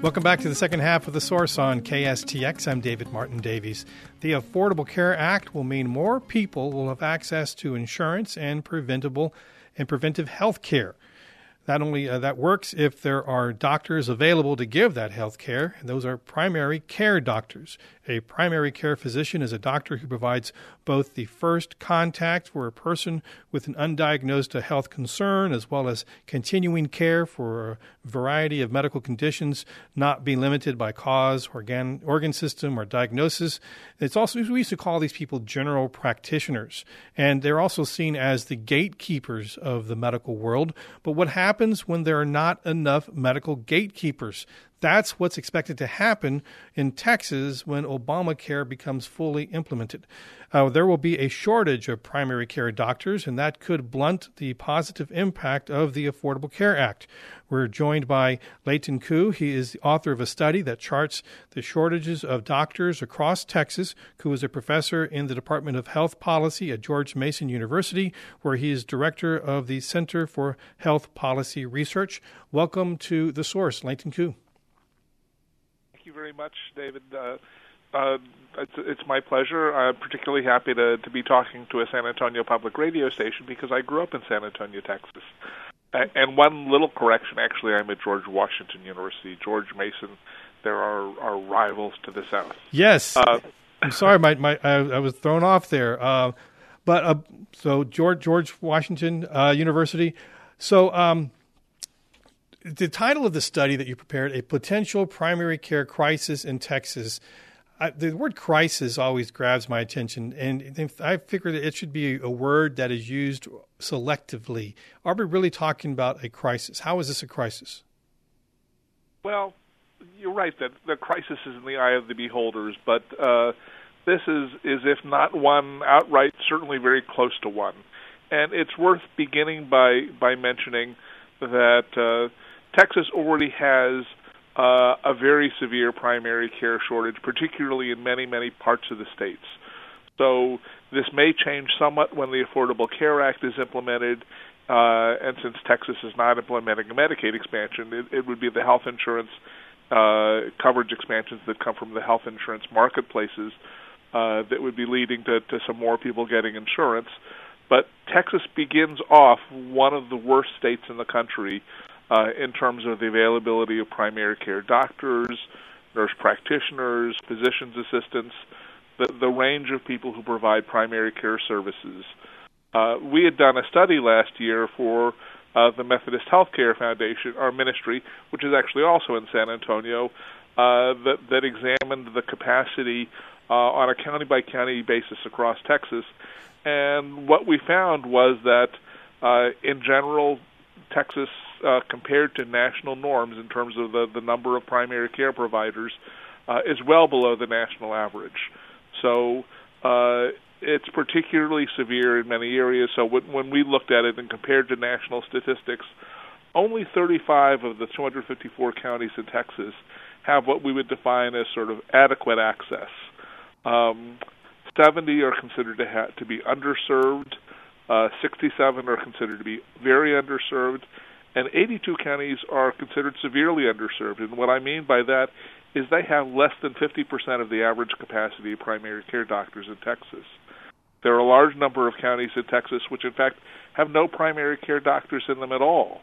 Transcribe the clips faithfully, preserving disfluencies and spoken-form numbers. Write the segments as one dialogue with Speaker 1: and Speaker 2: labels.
Speaker 1: Welcome back to the second half of The Source on K S T X. I'm David Martin Davies. The Affordable Care Act will mean more people will have access to insurance and preventable and preventive health care. Not only uh, that works if there are doctors available to give that health care. Those are primary care doctors. A primary care physician is a doctor who provides both the first contact for a person with an undiagnosed health concern, as well as continuing care for a variety of medical conditions, not being limited by cause, organ, organ system, or diagnosis. It's also, we used to call these people general practitioners, and they're also seen as the gatekeepers of the medical world. But what happens when there are not enough medical gatekeepers? That's what's expected to happen in Texas when Obamacare becomes fully implemented. Uh, there will be a shortage of primary care doctors, and that could blunt the positive impact of the Affordable Care Act. We're joined by Leighton Koo. He is the author of a study that charts the shortages of doctors across Texas. Koo is a professor in the Department of Health Policy at George Mason University, where he is director of the Center for Health Policy Research. Welcome to The Source, Leighton Koo.
Speaker 2: Thank you very much, David. Uh, uh, it's, it's my pleasure. I'm particularly happy to, to be talking to a San Antonio public radio station because I grew up in San Antonio, Texas. Uh, and one little correction, actually, I'm at George Washington University. George Mason, there are, are rivals to the south.
Speaker 1: Yes.
Speaker 2: Uh,
Speaker 1: I'm sorry, my, my I, I was thrown off there. Uh, but uh, so George George Washington uh, University. So um, the title of the study that you prepared, A Potential Primary Care Crisis in Texas. I, the word crisis always grabs my attention, and I figure that it should be a word that is used selectively. Are we really talking about a crisis? How is this a crisis?
Speaker 2: Well, you're right that the crisis is in the eye of the beholders, but uh, this is, is, if not one outright, certainly very close to one. And it's worth beginning by, by mentioning that uh, Texas already has uh, a very severe primary care shortage, particularly in many, many parts of the states. So this may change somewhat when the Affordable Care Act is implemented, uh, and since Texas is not implementing a Medicaid expansion, it, it would be the health insurance uh, coverage expansions that come from the health insurance marketplaces uh, that would be leading to, to some more people getting insurance. But Texas begins off one of the worst states in the country uh, in terms of the availability of primary care doctors, nurse practitioners, physician's assistants, the, the range of people who provide primary care services. Uh, we had done a study last year for uh, the Methodist Healthcare Foundation, our ministry, which is actually also in San Antonio, uh, that, that examined the capacity uh, on a county-by-county basis across Texas. And what we found was that, uh, in general, Texas, uh, compared to national norms in terms of the, the number of primary care providers, uh, is well below the national average. So uh, it's particularly severe in many areas. So when, when we looked at it and compared to national statistics, only thirty-five of the two hundred fifty-four counties in Texas have what we would define as sort of adequate access. Um, seventy are considered to, ha- to be underserved, uh, sixty-seven are considered to be very underserved, and eighty-two counties are considered severely underserved. And what I mean by that is they have less than fifty percent of the average capacity of primary care doctors in Texas. There are a large number of counties in Texas which, in fact, have no primary care doctors in them at all.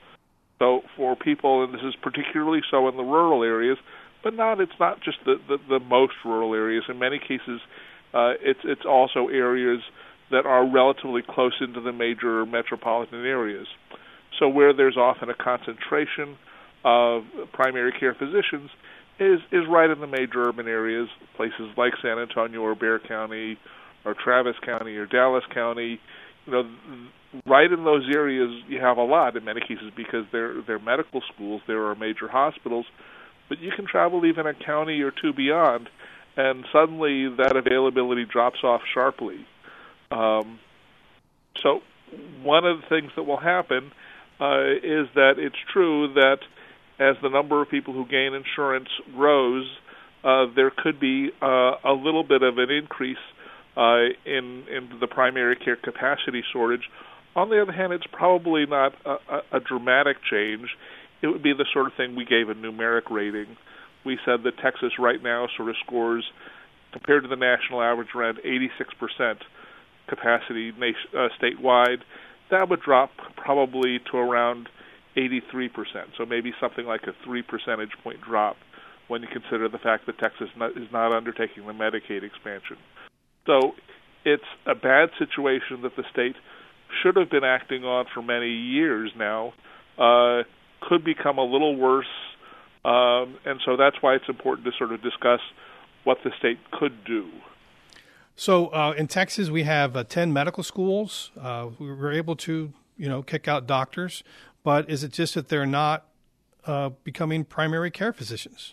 Speaker 2: So for people, and this is particularly so in the rural areas, but not it's not just the, the, the most rural areas. In many cases, uh, it's it's also areas that are relatively close into the major metropolitan areas. So where there's often a concentration of primary care physicians is, is right in the major urban areas, places like San Antonio or Bexar County or Travis County or Dallas County. You know, right in those areas you have a lot in many cases because they're, they're medical schools, there are major hospitals, but you can travel even a county or two beyond, and suddenly that availability drops off sharply. Um, so one of the things that will happen uh, is that it's true that as the number of people who gain insurance grows, uh, there could be uh, a little bit of an increase uh, in, in the primary care capacity shortage. On the other hand, it's probably not a, a, a dramatic change. it would be the sort of thing we gave a numeric rating. We said that Texas right now sort of scores, compared to the national average, around eighty-six percent capacity nation, uh, statewide. That would drop probably to around eighty-three percent, so maybe something like a three percentage point drop when you consider the fact that Texas not, is not undertaking the Medicaid expansion. So it's a bad situation that the state should have been acting on for many years now, uh, could become a little worse, um, and so that's why it's important to sort of discuss what the state could do.
Speaker 1: So uh, in Texas, we have uh, ten medical schools. Uh, we were able to, you know, kick out doctors, but is it just that they're not uh, becoming primary care physicians?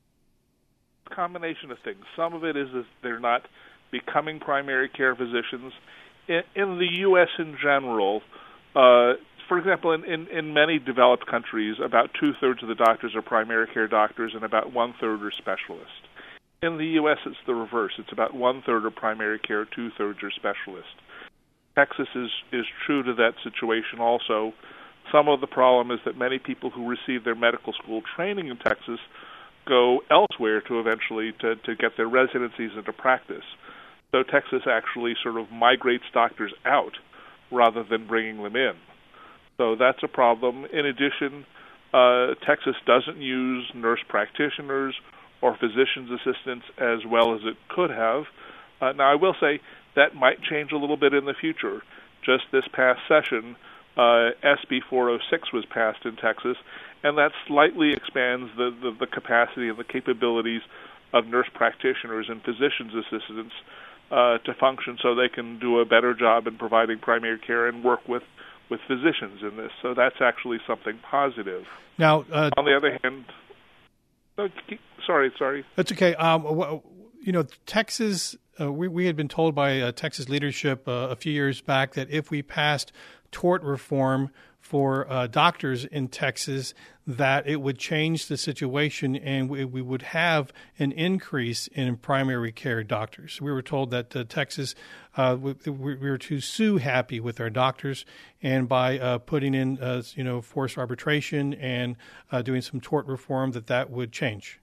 Speaker 2: A combination of things. Some of it is that they're not becoming primary care physicians. In, in the U S in general, uh, for example, in, in, in many developed countries, about two-thirds of the doctors are primary care doctors and about one-third are specialists. In the U S, it's the reverse. It's about one-third are primary care, two-thirds are specialists. Texas is, is true to that situation also. Some of the problem is that many people who receive their medical school training in Texas go elsewhere to eventually to, to get their residencies into practice. So Texas actually sort of migrates doctors out rather than bringing them in. So that's a problem. In addition, uh, Texas doesn't use nurse practitioners or physician's assistants as well as it could have. Uh, now, I will say that might change a little bit in the future. Just this past session, uh, S B four oh six was passed in Texas, and that slightly expands the, the, the capacity and the capabilities of nurse practitioners and physician's assistants uh, to function so they can do a better job in providing primary care and work with, with physicians in this. So that's actually something positive.
Speaker 1: Now, uh,
Speaker 2: on the other hand, no, sorry, sorry.
Speaker 1: That's okay. Um, you know, Texas, uh, we, we had been told by uh, Texas leadership uh, a few years back that if we passed tort reform for uh, doctors in Texas, that it would change the situation and we, we would have an increase in primary care doctors. We were told that uh, Texas, uh, we, we were too sue happy with our doctors, and by uh, putting in, uh, you know, forced arbitration and uh, doing some tort reform, that that would change.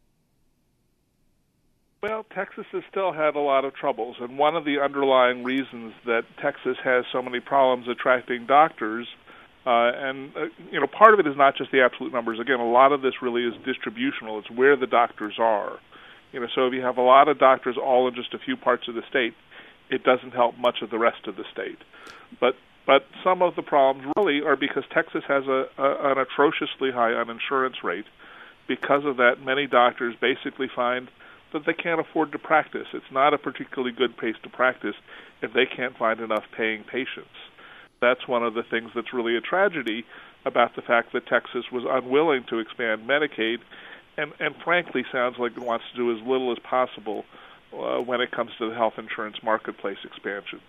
Speaker 2: Well, Texas has still had a lot of troubles, and one of the underlying reasons that Texas has so many problems attracting doctors, uh, and uh, you know, part of it is not just the absolute numbers. Again, a lot of this really is distributional. It's where the doctors are. You know, so if you have a lot of doctors all in just a few parts of the state, it doesn't help much of the rest of the state. But but some of the problems really are because Texas has a, a an atrociously high uninsurance rate. Because of that, many doctors basically find that they can't afford to practice. It's not a particularly good place to practice if they can't find enough paying patients. That's one of the things that's really a tragedy about the fact that Texas was unwilling to expand Medicaid and, and frankly sounds like it wants to do as little as possible uh, when it comes to the health insurance marketplace expansions.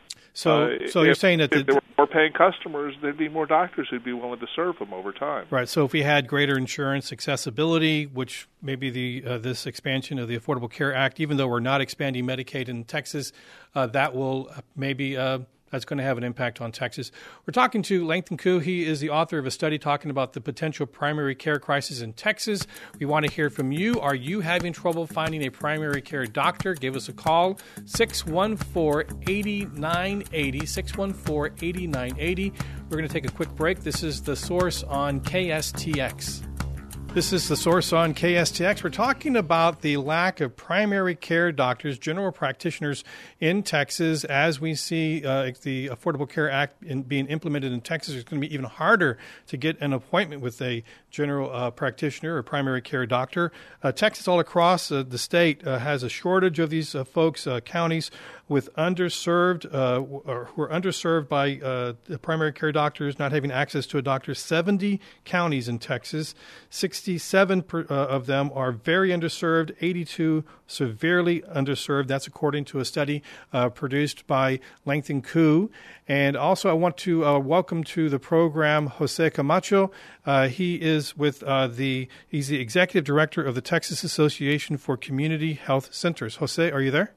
Speaker 1: So,
Speaker 2: uh,
Speaker 1: so
Speaker 2: if,
Speaker 1: you're saying that
Speaker 2: if
Speaker 1: the,
Speaker 2: there were more paying customers, there'd be more doctors who'd be willing to serve them over time.
Speaker 1: Right. So if we had greater insurance accessibility, which maybe the uh, this expansion of the Affordable Care Act, even though we're not expanding Medicaid in Texas, uh, that will maybe uh, that's going to have an impact on Texas. We're talking to Langston Koo. He is the author of a study talking about the potential primary care crisis in Texas. We want to hear from you. Are you having trouble finding a primary care doctor? Give us a call, six one four, eight nine eight zero, six one four, eight nine eight zero. We're going to take a quick break. This is The Source on K S T X. This is The Source on K S T X. We're talking about the lack of primary care doctors, general practitioners in Texas. As we see uh, the Affordable Care Act in, being implemented in Texas, it's going to be even harder to get an appointment with a general uh, practitioner or primary care doctor. Uh, Texas, all across uh, the state, uh, has a shortage of these uh, folks, uh, counties with underserved, uh, or who are underserved by uh, the primary care doctors, not having access to a doctor. seventy counties in Texas, sixty-seven per, uh, of them are very underserved, eighty-two severely underserved. That's according to a study uh, produced by Langston Koo. And also I want to uh, welcome to the program Jose Camacho. Uh, he is with uh, the, he's the executive director of the Texas Association for Community Health Centers. Jose, are you there?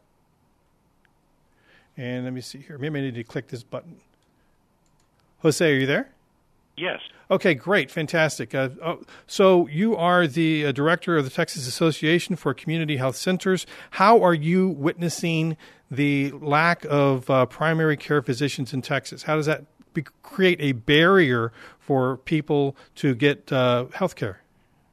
Speaker 1: And let me see here. Maybe I need to click this button. Jose, are you there?
Speaker 3: Yes.
Speaker 1: Okay, great, fantastic. Uh, oh, so you are the uh, director of the Texas Association for Community Health Centers. How are you witnessing the lack of uh, primary care physicians in Texas? How does that be, create a barrier for people to get uh, health care?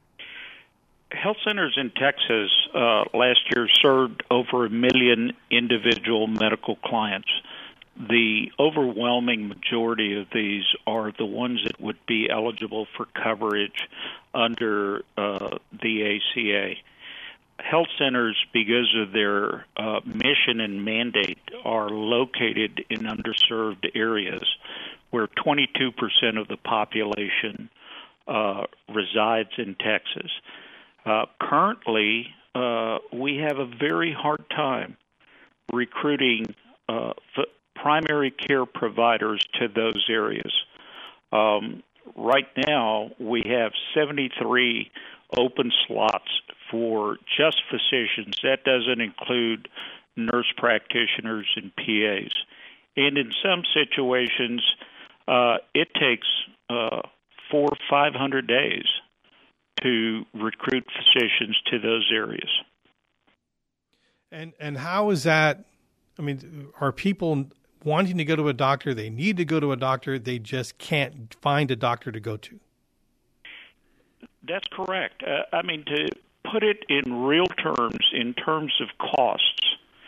Speaker 3: Health centers in Texas uh, last year served over a million individual medical clients. The overwhelming majority of these are the ones that would be eligible for coverage under uh, the A C A. Health centers, because of their uh, mission and mandate, are located in underserved areas where twenty-two percent of the population uh, resides in Texas. Uh, currently, uh, we have a very hard time recruiting uh, f- primary care providers to those areas. Um, right now, we have seventy-three open slots for just physicians. That doesn't include nurse practitioners and P As. And in some situations, uh, it takes uh, four, five hundred days to recruit physicians to those areas.
Speaker 1: And and how is that? I mean, are people wanting to go to a doctor? They need to go to a doctor. They just can't find a doctor to go to.
Speaker 3: That's correct. Uh, I mean, to put it in real terms, in terms of costs,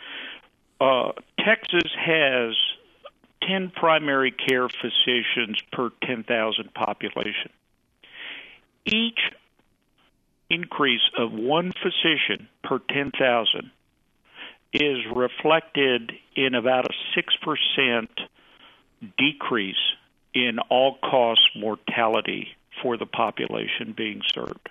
Speaker 3: uh, Texas has ten primary care physicians per ten thousand population. Each increase of one physician per ten thousand is reflected in about a six percent decrease in all-cause mortality for the population being served.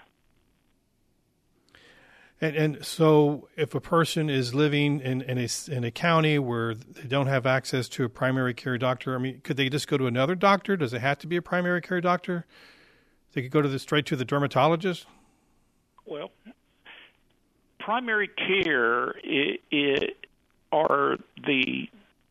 Speaker 1: And, and so if a person is living in, in, a, in a county where they don't have access to a primary care doctor, I mean, could they just go to another doctor? Does it have to be a primary care doctor? They could go to the straight to the dermatologist?
Speaker 3: Well, primary care it, it are the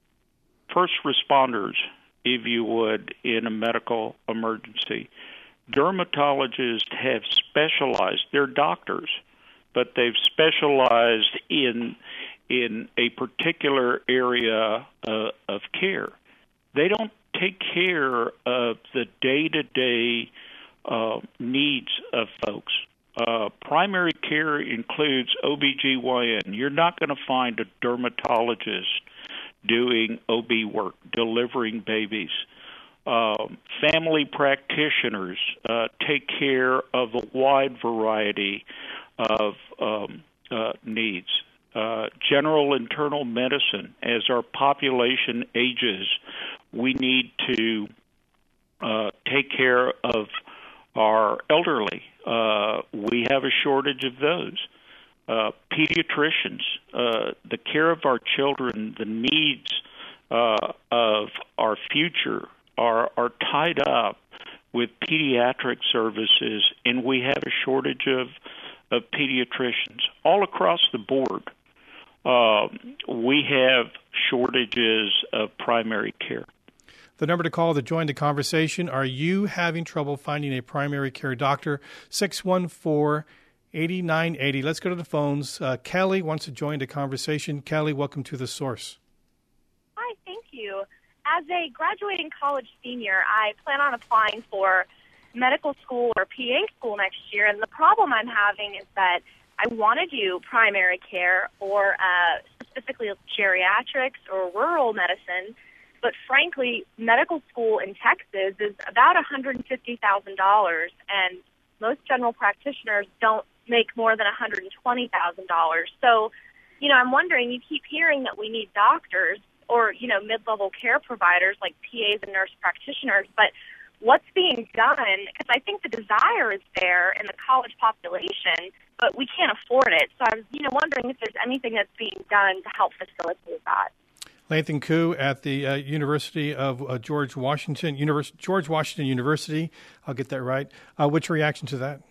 Speaker 3: first responders, if you would, in a medical emergency. Dermatologists have specialized, they're doctors, but they've specialized in in a particular area uh, of care. They don't take care of the day-to-day uh, needs of folks. Uh, primary care includes O B G Y N. You're not going to find a dermatologist doing O B work, delivering babies. Uh, family practitioners uh, take care of a wide variety of um, uh, needs. Uh, general internal medicine, as our population ages, we need to uh, take care of our elderly. Uh, we have a shortage of those. Uh, pediatricians, uh, the care of our children, the needs uh, of our future are, are tied up with pediatric services, and we have a shortage of, of pediatricians. All across the board, uh, we have shortages of primary care.
Speaker 1: The number to call to join the conversation, are you having trouble finding a primary care doctor? six one four, eight nine eight zero. Let's go to the phones. Uh, Kelly wants to join the conversation. Kelly, welcome to The Source.
Speaker 4: Hi, thank you. As a graduating college senior, I plan on applying for medical school or P A school next year, and the problem I'm having is that I want to do primary care or uh, specifically geriatrics or rural medicine, but frankly, medical school in Texas is about one hundred fifty thousand dollars, and most general practitioners don't make more than one hundred twenty thousand dollars. So, you know, I'm wondering, you keep hearing that we need doctors or, you know, mid-level care providers like P As and nurse practitioners, but what's being done? Because I think the desire is there in the college population, but we can't afford it. So I'm, you know, wondering if there's anything that's being done to help facilitate that.
Speaker 1: Lathan Koo at the uh, University of uh, George Washington, Univers- George Washington University. I'll get that right. Uh, what's your reaction to that?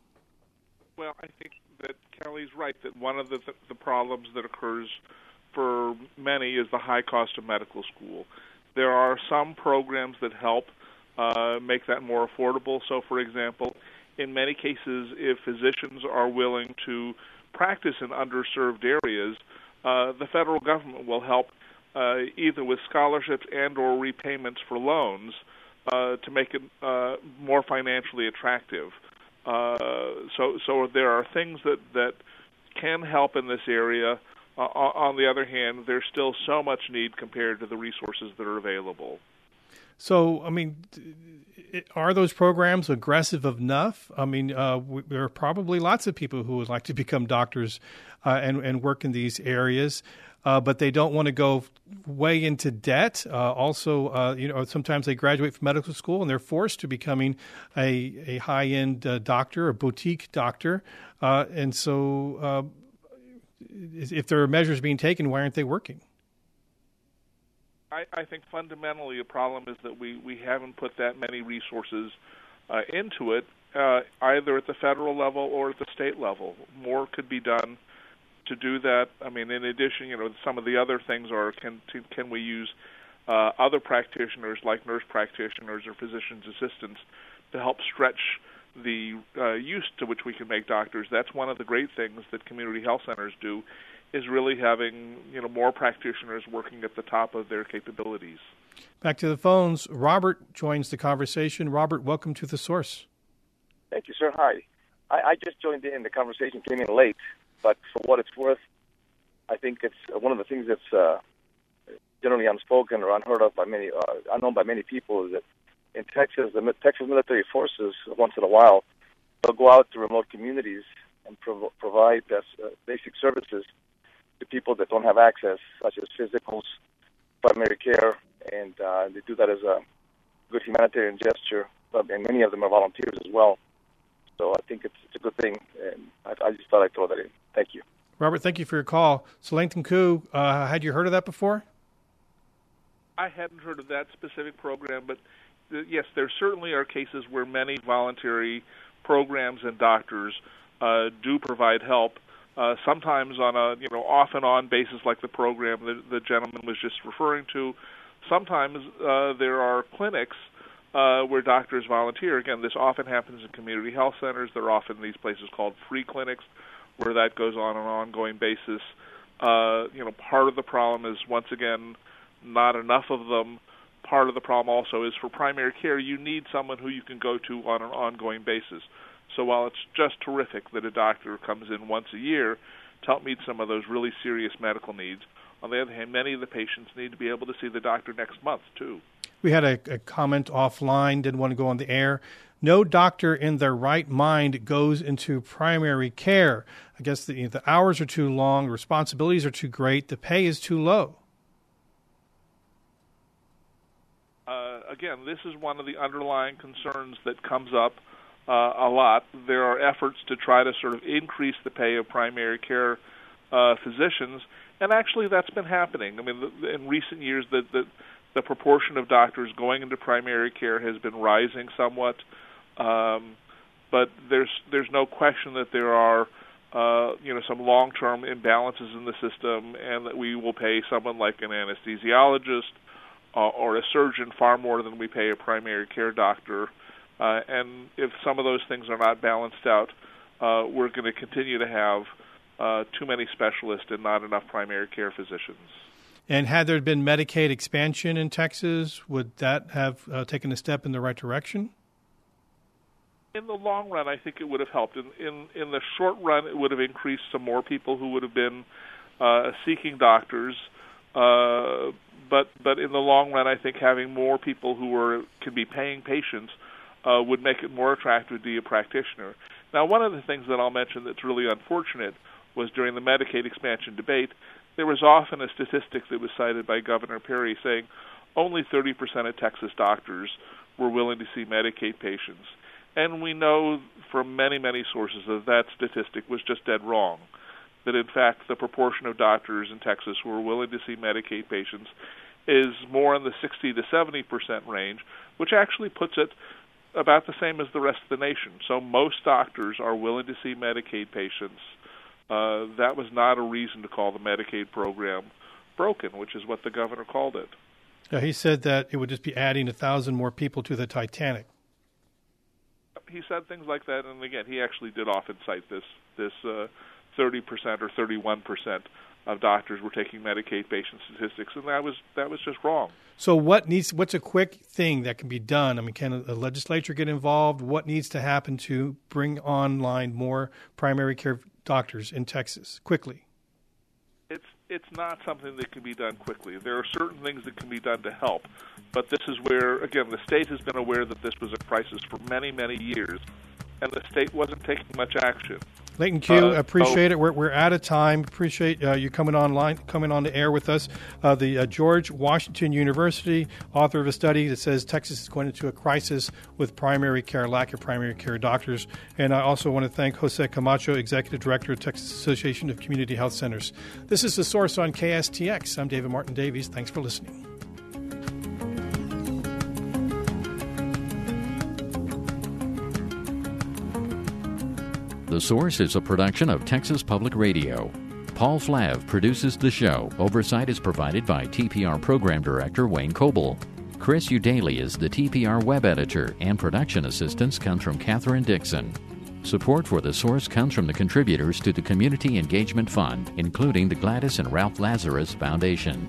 Speaker 2: Well, I think that Kelly's right, that one of the, th- the problems that occurs for many is the high cost of medical school. There are some programs that help uh, make that more affordable. So, for example, in many cases, if physicians are willing to practice in underserved areas, uh, the federal government will help uh, either with scholarships and or repayments for loans uh, to make it uh, more financially attractive. Uh, so, so there are things that, that can help in this area. Uh, on the other hand, there's still so much need compared to the resources that are available.
Speaker 1: So, I mean, are those programs aggressive enough? I mean, uh, w- there are probably lots of people who would like to become doctors uh, and, and work in these areas, uh, but they don't want to go way into debt. Uh, also, uh, you know, sometimes they graduate from medical school and they're forced to becoming a, a high-end uh, doctor, a boutique doctor. Uh, and so uh, if there are measures being taken, why aren't they working?
Speaker 2: I, I think fundamentally the problem is that we, we haven't put that many resources uh, into it, uh, either at the federal level or at the state level. More could be done to do that. I mean, in addition, you know, some of the other things are can to, can we use uh, other practitioners like nurse practitioners or physician's assistants to help stretch the uh, use to which we can make doctors. That's one of the great things that community health centers do, is really having, you know, more practitioners working at the top of their capabilities.
Speaker 1: Back to the phones. Robert joins the conversation. Robert, welcome to The Source.
Speaker 5: Thank you, sir. Hi. I, I just joined in. The conversation came in late, but for what it's worth, I think it's one of the things that's uh, generally unspoken or unheard of by many, uh, unknown by many people, is that in Texas, the Texas military forces, once in a while, they'll go out to remote communities and prov- provide uh, basic services to people that don't have access, such as physicals, primary care, and uh, they do that as a good humanitarian gesture, but, and many of them are volunteers as well. So I think it's, it's a good thing, and I, I just thought I'd throw that in. Thank you.
Speaker 1: Robert, thank you for your call. So Langton Koo, uh, had you heard of that before?
Speaker 2: I hadn't heard of that specific program, but uh, yes, there certainly are cases where many voluntary programs and doctors uh, do provide help. Uh, sometimes on a you know off and on basis, like the program that the gentleman was just referring to. Sometimes uh, there are clinics uh, where doctors volunteer. Again, this often happens in community health centers. There are often these places called free clinics, where that goes on an ongoing basis. Uh, you know, part of the problem is, once again, not enough of them. Part of the problem also is for primary care, you need someone who you can go to on an ongoing basis. So while it's just terrific that a doctor comes in once a year to help meet some of those really serious medical needs, on the other hand, many of the patients need to be able to see the doctor next month, too.
Speaker 1: We had a, a comment offline, didn't want to go on the air. No doctor in their right mind goes into primary care. I guess the, the hours are too long, the responsibilities are too great, the pay is too low.
Speaker 2: Uh, again, this is one of the underlying concerns that comes up Uh, a lot. There are efforts to try to sort of increase the pay of primary care uh, physicians, and actually that's been happening. I mean, the, in recent years, the, the the proportion of doctors going into primary care has been rising somewhat, um, but there's there's no question that there are uh, you know some long-term imbalances in the system, and that we will pay someone like an anesthesiologist uh, or a surgeon far more than we pay a primary care doctor. Uh, and if some of those things are not balanced out, uh, we're going to continue to have uh, too many specialists and not enough primary care physicians.
Speaker 1: And had there been Medicaid expansion in Texas, would that have uh, taken a step in the right direction?
Speaker 2: In the long run, I think it would have helped. In in, in the short run, it would have increased some more people who would have been uh, seeking doctors. Uh, but but in the long run, I think having more people who are can be paying patients Uh, would make it more attractive to be a practitioner. Now, one of the things that I'll mention that's really unfortunate was during the Medicaid expansion debate, there was often a statistic that was cited by Governor Perry saying only thirty percent of Texas doctors were willing to see Medicaid patients. And we know from many, many sources that that statistic was just dead wrong, that in fact the proportion of doctors in Texas who are willing to see Medicaid patients is more in the sixty to seventy percent range, which actually puts it about the same as the rest of the nation. So most doctors are willing to see Medicaid patients. Uh, that was not a reason to call the Medicaid program broken, which is what the governor called it.
Speaker 1: Now, he said that it would just be adding a thousand more people to the Titanic.
Speaker 2: He said things like that, and again, he actually did often cite this this uh, thirty percent or thirty-one percent of doctors were taking Medicaid patient statistics, and that was that was just wrong.
Speaker 1: So what needs? What's a quick thing that can be done? I mean, can the legislature get involved? What needs to happen to bring online more primary care doctors in Texas quickly?
Speaker 2: It's it's not something that can be done quickly. There are certain things that can be done to help, but this is where, again, the state has been aware that this was a crisis for many, many years, and the state wasn't taking much action.
Speaker 1: Leighton Q,
Speaker 2: Uh,
Speaker 1: appreciate
Speaker 2: so,
Speaker 1: it. We're, we're out of time. Appreciate uh, you coming online, coming on the air with us. Uh, the uh, George Washington University, author of a study that says Texas is going into a crisis with primary care, lack of primary care doctors. And I also want to thank Jose Camacho, Executive Director of Texas Association of Community Health Centers. This is The Source on K S T X. I'm David Martin Davies. Thanks for listening.
Speaker 6: The Source is a production of Texas Public Radio. Paul Flav produces the show. Oversight is provided by T P R Program Director Wayne Coble. Chris Udaly is the T P R Web Editor, and production assistance comes from Catherine Dixon. Support for The Source comes from the contributors to the Community Engagement Fund, including the Gladys and Ralph Lazarus Foundation.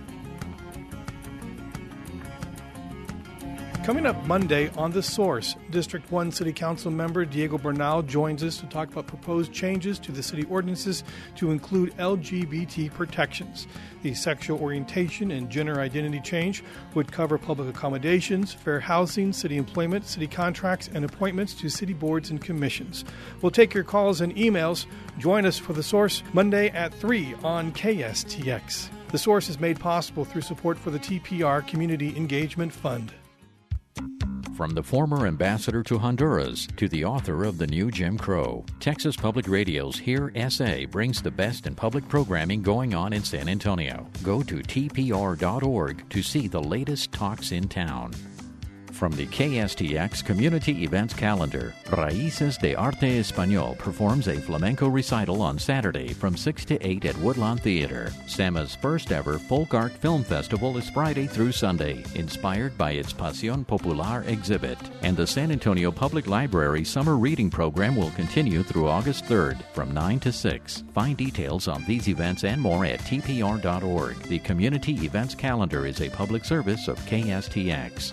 Speaker 1: Coming up Monday on The Source, District one City Council member Diego Bernal joins us to talk about proposed changes to the city ordinances to include L G B T protections. The sexual orientation and gender identity change would cover public accommodations, fair housing, city employment, city contracts, and appointments to city boards and commissions. We'll take your calls and emails. Join us for The Source Monday at three on K S T X. The Source is made possible through support for the T P R Community Engagement Fund.
Speaker 6: From the former ambassador to Honduras to the author of The New Jim Crow, Texas Public Radio's Hear S A brings the best in public programming going on in San Antonio. Go to T P R dot org to see the latest talks in town. From the K S T X Community Events Calendar, Raíces de Arte Español performs a flamenco recital on Saturday from six to eight at Woodlawn Theater. SAMA's first ever Folk Art Film Festival is Friday through Sunday, inspired by its Pasión Popular exhibit. And the San Antonio Public Library Summer Reading Program will continue through August third from nine to six. Find details on these events and more at T P R dot org. The Community Events Calendar is a public service of K S T X.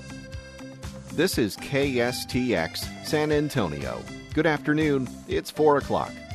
Speaker 7: This is K S T X San Antonio. Good afternoon. It's four o'clock.